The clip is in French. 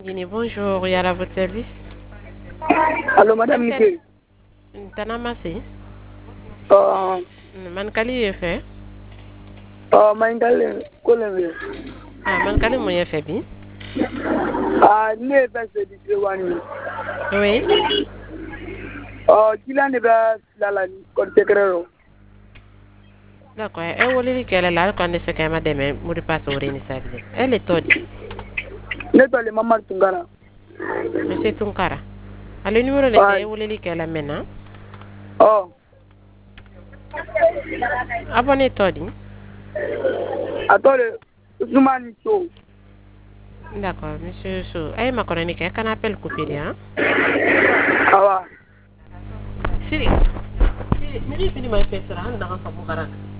Dini, bonjour, il y a à votre service. Allô, madame Nike. Tanamasi. Uh, Man kali ye fe. Maïndale, Colombe. Ah, man kali mo ye fe bi. Ne bɛ se di Tiwani. Oui. Kila ne bɛ lala ni kɔntekɛrɛ. D'accord. E woli kele la ko ande se kema deme muri paso ore ni sabile. Elle est todi. Ne tɔle Mamadu Tunkara. Monsieur Tunkara. Ale numéro ne ke woli kele mena. Abonné todi. A tɔle Ousmane Sow. D'accord, monsieur Sow. Ay ma kono ni ke kan appel coupé hein. Awa. Siri. Siri, miri fini mai fesera handa kan sabu karana.